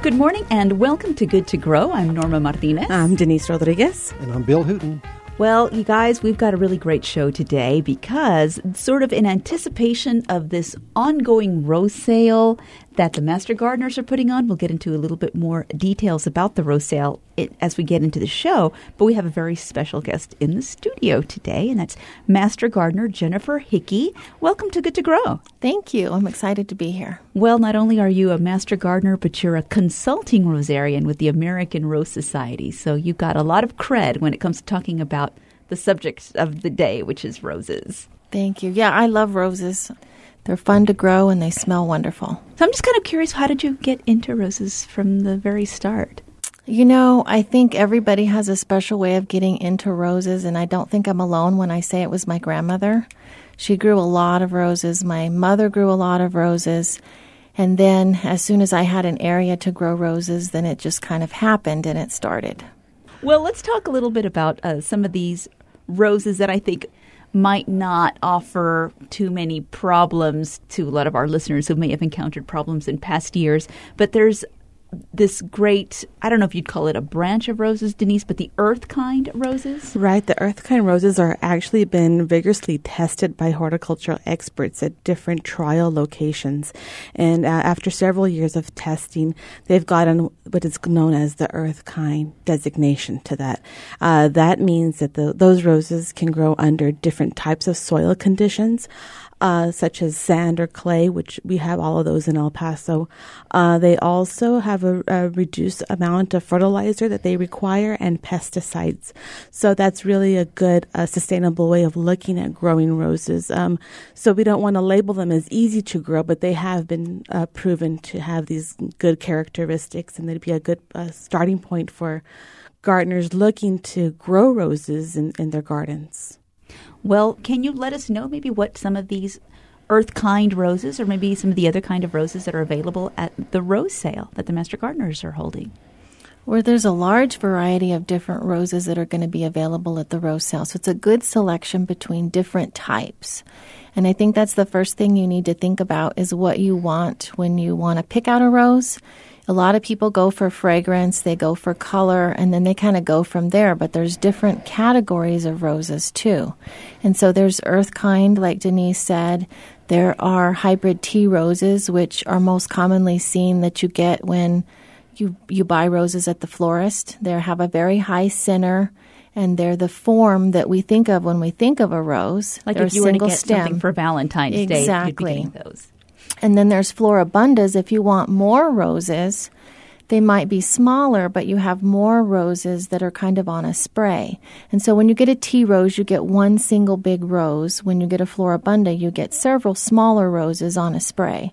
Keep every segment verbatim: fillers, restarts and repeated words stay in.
Good morning and welcome to Good to Grow. I'm Norma Martinez. I'm Denise Rodriguez. And I'm Bill Hooten. Well, you guys, we've got a really great show today because sort of in anticipation of this ongoing rose sale that the Master Gardeners are putting on, we'll get into a little bit more details about the rose sale it, as we get into the show. But we have a very special guest in the studio today, and that's Master Gardener Jennifer Hickey. Welcome to Good to Grow. Thank you. I'm excited to be here. Well, not only are you a Master Gardener, but you're a consulting rosarian with the American Rose Society. So you've got a lot of cred when it comes to talking about the subject of the day, which is roses. Thank you. Yeah, I love roses. They're fun to grow and they smell wonderful. So I'm just kind of curious, how did you get into roses from the very start? You know, I think everybody has a special way of getting into roses, and I don't think I'm alone when I say it was my grandmother. She grew a lot of roses. My mother grew a lot of roses. And then as soon as I had an area to grow roses, then it just kind of happened and it started. Well, let's talk a little bit about uh, some of these roses that I think might not offer too many problems to a lot of our listeners who may have encountered problems in past years. But there's this great, I don't know if you'd call it a branch of roses, Denise, but the earth kind roses? Right. The earth kind roses are actually been vigorously tested by horticultural experts at different trial locations. And uh, after several years of testing, they've gotten what is known as the earth kind designation to that. Uh, that means that the, those roses can grow under different types of soil conditions. Uh, such as sand or clay, which we have all of those in El Paso. Uh, they also have a, a reduced amount of fertilizer that they require and pesticides. So that's really a good, uh, sustainable way of looking at growing roses. Um, so we don't want to label them as easy to grow, but they have been uh, proven to have these good characteristics, and they'd be a good uh, starting point for gardeners looking to grow roses in, in their gardens. Well, can you let us know maybe what some of these earth kind roses or maybe some of the other kind of roses that are available at the rose sale that the Master Gardeners are holding? Well, there's a large variety of different roses that are going to be available at the rose sale. So it's a good selection between different types. And I think that's the first thing you need to think about is what you want when you want to pick out a rose. A lot of people go for fragrance, they go for color, and then they kind of go from there. But there's different categories of roses, too. And so there's earth kind, like Denise said. There are hybrid tea roses, which are most commonly seen that you get when you, you buy roses at the florist. They have a very high center, and they're the form that we think of when we think of a rose. Like they're if you were to get stem. something for Valentine's exactly. Day, you'd be getting those. And then there's floribundas. If you want more roses, they might be smaller, but you have more roses that are kind of on a spray. And so when you get a tea rose, you get one single big rose. When you get a floribunda, you get several smaller roses on a spray.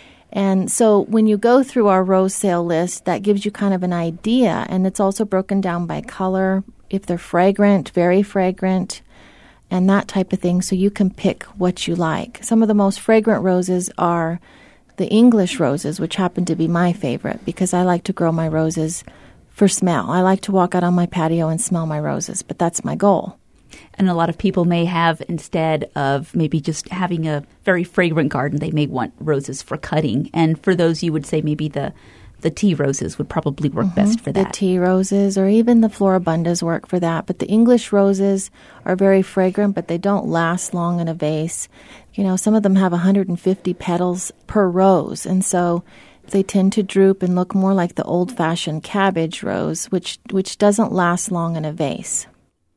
And so when you go through our rose sale list, that gives you kind of an idea. And it's also broken down by color, if they're fragrant, very fragrant, and that type of thing, so you can pick what you like. Some of the most fragrant roses are the English roses, which happen to be my favorite because I like to grow my roses for smell. I like to walk out on my patio and smell my roses, but that's my goal. And a lot of people may have, instead of maybe just having a very fragrant garden, they may want roses for cutting. And for those, you would say maybe the The tea roses would probably work mm-hmm. best for that. The tea roses or even the floribundas work for that. But the English roses are very fragrant, but they don't last long in a vase. You know, some of them have one hundred fifty petals per rose. And so they tend to droop and look more like the old-fashioned cabbage rose, which which doesn't last long in a vase.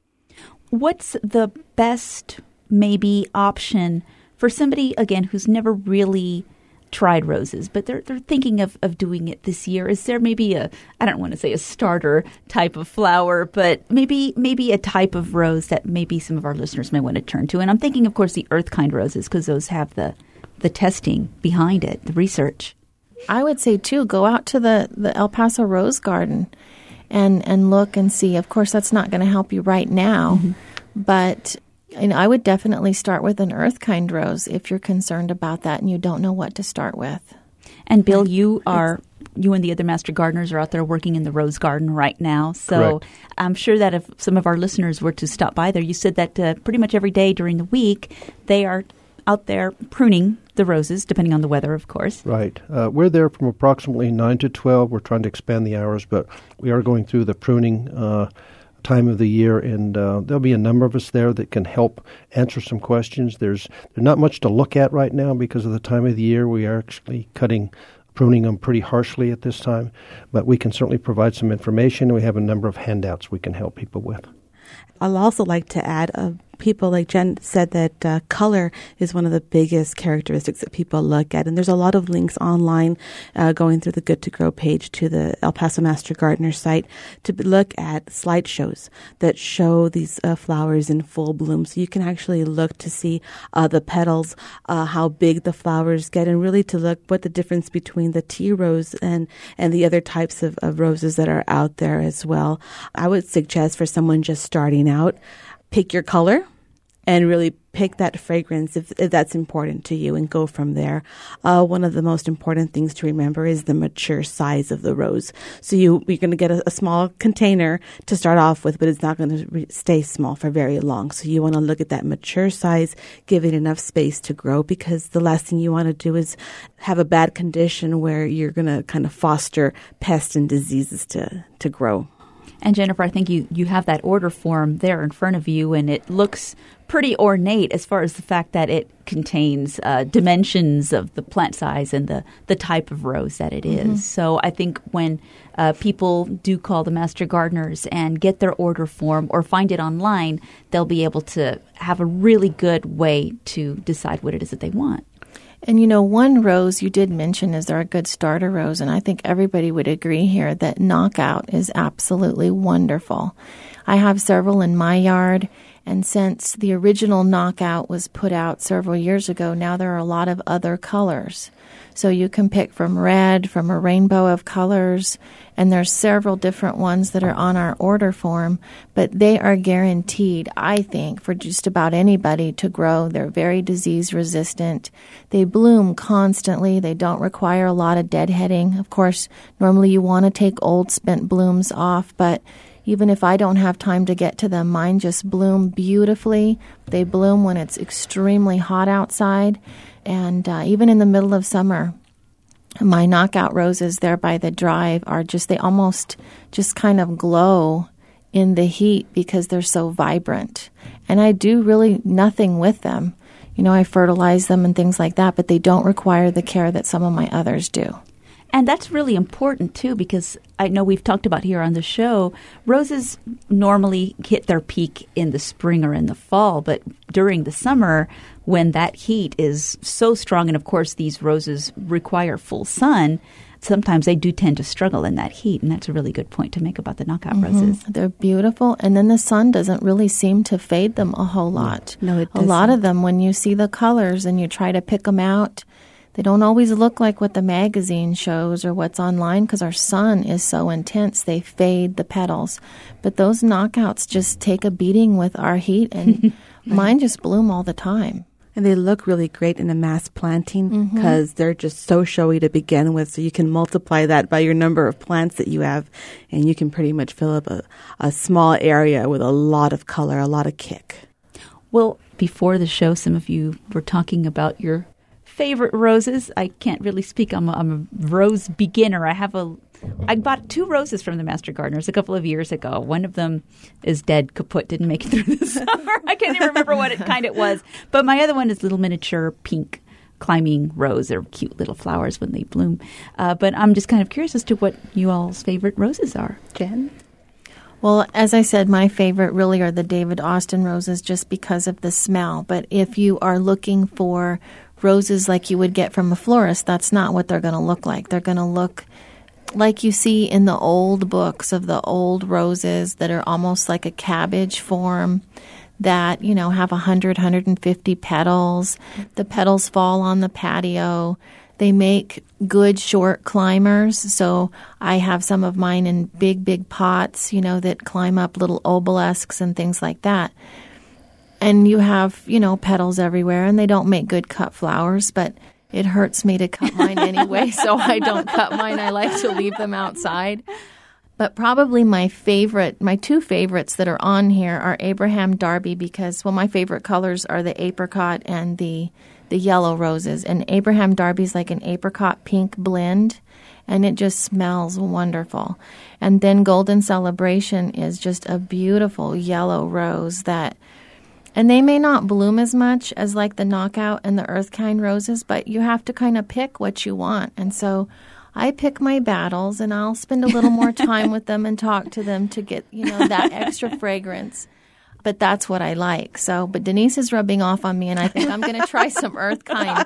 What's the best maybe option for somebody, again, who's never really tried roses, but they're they're thinking of, of doing it this year? Is there maybe a, I don't want to say a starter type of flower, but maybe maybe a type of rose that maybe some of our listeners may want to turn to? And I'm thinking, of course, the earth kind roses, because those have the the testing behind it, the research. I would say, too, go out to the, the El Paso Rose Garden and, and look and see. Of course, that's not going to help you right now, mm-hmm. but and I would definitely start with an earth kind rose if you're concerned about that and you don't know what to start with. And Bill, you are you and the other Master Gardeners are out there working in the rose garden right now. So Correct. I'm sure that if some of our listeners were to stop by there, you said that uh, pretty much every day during the week they are out there pruning the roses, depending on the weather, of course. Right. Uh, we're there from approximately nine to twelve. We're trying to expand the hours, but we are going through the pruning uh, time of the year, and uh, there'll be a number of us there that can help answer some questions. There's, there's not much to look at right now because of the time of the year. We are actually cutting pruning them pretty harshly at this time, but we can certainly provide some information. We have a number of handouts we can help people with. I'll also like to add, uh, people, like Jen said, that uh, color is one of the biggest characteristics that people look at. And there's a lot of links online uh, going through the Good to Grow page to the El Paso Master Gardener site to look at slideshows that show these uh, flowers in full bloom. So you can actually look to see uh, the petals, uh, how big the flowers get, and really to look what the difference between the tea rose and, and the other types of, of roses that are out there as well. I would suggest for someone just starting out, pick your color and really pick that fragrance if, if that's important to you and go from there. Uh, one of the most important things to remember is the mature size of the rose. So you, you're going to get a, a small container to start off with, but it's not going to re- stay small for very long. So you want to look at that mature size, give it enough space to grow, because the last thing you want to do is have a bad condition where you're going to kind of foster pests and diseases to, to grow. And Jennifer, I think you, you have that order form there in front of you, and it looks pretty ornate as far as the fact that it contains uh, dimensions of the plant size and the, the type of rose that it is. Mm-hmm. So I think when uh, people do call the Master Gardeners and get their order form or find it online, they'll be able to have a really good way to decide what it is that they want. And, you know, one rose you did mention is there a good starter rose, and I think everybody would agree here that Knockout is absolutely wonderful. I have several in my yard, and since the original Knockout was put out several years ago, now there are a lot of other colors. So you can pick from red, from a rainbow of colors, and there's several different ones that are on our order form, but they are guaranteed, I think, for just about anybody to grow. They're very disease resistant. They bloom constantly. They don't require a lot of deadheading. Of course, normally you want to take old spent blooms off, but even if I don't have time to get to them, mine just bloom beautifully. They bloom when it's extremely hot outside. And uh, even in the middle of summer, my Knockout roses there by the drive are just, they almost just kind of glow in the heat because they're so vibrant. And I do really nothing with them. You know, I fertilize them and things like that, but they don't require the care that some of my others do. And that's really important, too, because I know we've talked about here on the show, roses normally hit their peak in the spring or in the fall, but during the summer, when that heat is so strong, and of course these roses require full sun, sometimes they do tend to struggle in that heat, and that's a really good point to make about the Knockout mm-hmm. roses. They're beautiful, and then the sun doesn't really seem to fade them a whole lot. No, it doesn't. A lot of them, when you see the colors and you try to pick them out, they don't always look like what the magazine shows or what's online because our sun is so intense, they fade the petals. But those Knockouts just take a beating with our heat, and mine just bloom all the time. And they look really great in a mass planting because mm-hmm. they're just so showy to begin with. So you can multiply that by your number of plants that you have, and you can pretty much fill up a, a small area with a lot of color, a lot of kick. Well, before the show, some of you were talking about your favorite roses. I can't really speak. I'm a, I'm a rose beginner. I have a, I bought two roses from the Master Gardeners a couple of years ago. One of them is dead, kaput, didn't make it through the summer. I can't even remember what it, kind it was. But my other one is little miniature pink climbing rose. They're cute little flowers when they bloom. Uh, but I'm just kind of curious as to what you all's favorite roses are. Jen? Well, as I said, my favorite really are the David Austin roses just because of the smell. But if you are looking for roses like you would get from a florist, that's not what they're going to look like. They're going to look like you see in the old books of the old roses that are almost like a cabbage form that, you know, have one hundred, one hundred fifty petals. The petals fall on the patio. They make good short climbers. So I have some of mine in big, big pots, you know, that climb up little obelisks and things like that. And you have, you know, petals everywhere, and they don't make good cut flowers, but it hurts me to cut mine anyway, so I don't cut mine. I like to leave them outside. But probably my favorite, my two favorites that are on here are Abraham Darby because, well, my favorite colors are the apricot and the the yellow roses. And Abraham Darby's like an apricot pink blend, and it just smells wonderful. And then Golden Celebration is just a beautiful yellow rose that, and they may not bloom as much as like the Knockout and the Earthkind roses, but you have to kind of pick what you want. And so I pick my battles, and I'll spend a little more time with them and talk to them to get, you know, that extra fragrance. But that's what I like. So, but Denise is rubbing off on me, and I think I'm going to try some Earthkind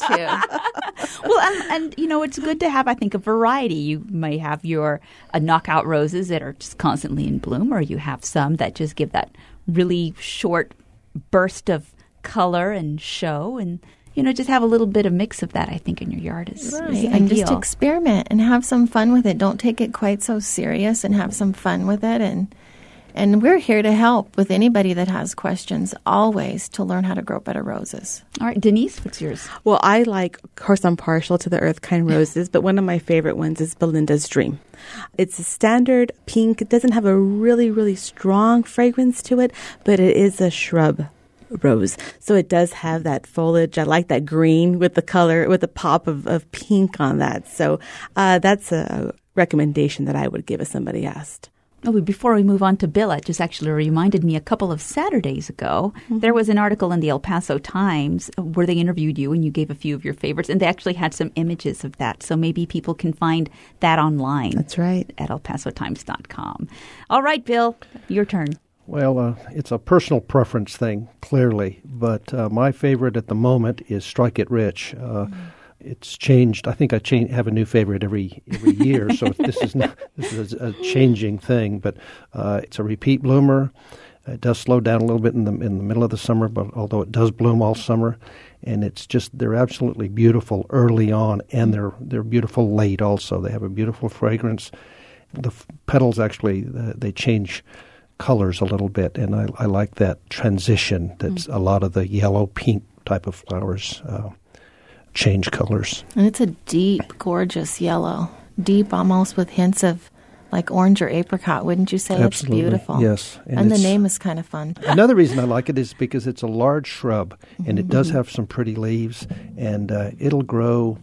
too. Well, and, and, you know, it's good to have, I think, a variety. You may have your uh, Knockout roses that are just constantly in bloom, or you have some that just give that really short burst of color and show, and you know, just have a little bit of mix of that, I think, in your yard is, right. is and ideal. Just experiment and have some fun with it. Don't take it quite so serious, and have some fun with it. And and we're here to help with anybody that has questions, always, to learn how to grow better roses. All right, Denise, what's yours? Well, I like, of course, I'm partial to the Earthkind roses, but one of my favorite ones is Belinda's Dream. It's a standard pink. It doesn't have a really, really strong fragrance to it, but it is a shrub rose. So it does have that foliage. I like that green with the color, with the pop of, of pink on that. So uh, that's a recommendation that I would give if somebody asked. Oh, before we move on to Bill, it just actually reminded me a couple of Saturdays ago, mm-hmm. there was an article in the El Paso Times where they interviewed you and you gave a few of your favorites, and they actually had some images of that. So maybe people can find that online. That's right. At el paso times dot com. All right, Bill, your turn. Well, uh, it's a personal preference thing, clearly, but uh, my favorite at the moment is Strike It Rich. Uh, mm-hmm. It's changed. I think I change, have a new favorite every every year, so this is not, this is a changing thing. But uh, it's a repeat bloomer. It does slow down a little bit in the in the middle of the summer, but although it does bloom all summer, and it's just they're absolutely beautiful early on, and they're they're beautiful late also. They have a beautiful fragrance. The f- petals actually uh, they change colors a little bit, and I, I like that transition. That's mm. a lot of the yellow pink type of flowers. Uh, change colors. And it's a deep, gorgeous yellow. Deep, almost with hints of like orange or apricot, wouldn't you say? Absolutely. It's beautiful. Yes. And, and the name is kind of fun. Another reason I like it is because it's a large shrub, and mm-hmm. it does have some pretty leaves, and uh, it'll grow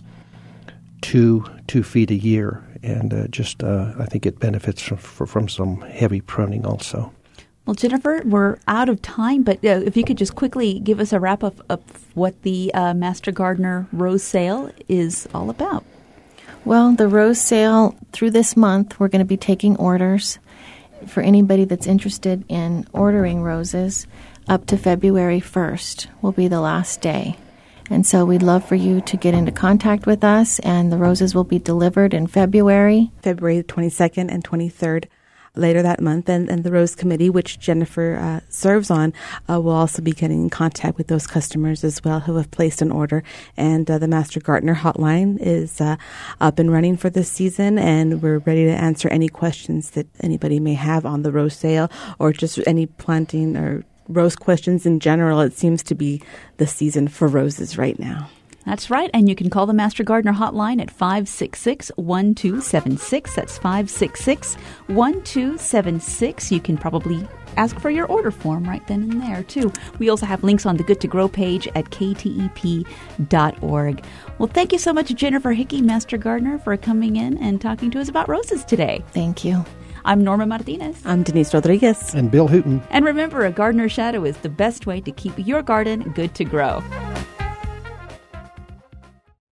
two two feet a year, and uh, just uh, I think it benefits from, from some heavy pruning also. Well, Jennifer, we're out of time, but uh, if you could just quickly give us a wrap-up of what the uh, Master Gardener Rose Sale is all about. Well, the Rose Sale, through this month, we're going to be taking orders for anybody that's interested in ordering roses. Up to February first will be the last day. And so we'd love for you to get into contact with us, and the roses will be delivered in February. February twenty-second and twenty-third. Later that month, and, and the Rose Committee, which Jennifer uh, serves on, uh, will also be getting in contact with those customers as well who have placed an order. And uh, the Master Gardener hotline is uh, up and running for this season, and we're ready to answer any questions that anybody may have on the rose sale, or just any planting or rose questions in general. It seems to be the season for roses right now. That's right, and you can call the Master Gardener hotline at five six six, one two seven six. That's five six six, one two seven six. You can probably ask for your order form right then and there, too. We also have links on the Good to Grow page at k t e p dot org. Well, thank you so much, Jennifer Hickey, Master Gardener, for coming in and talking to us about roses today. Thank you. I'm Norma Martinez. I'm Denise Rodriguez. And Bill Hooton. And remember, a gardener's shadow is the best way to keep your garden good to grow.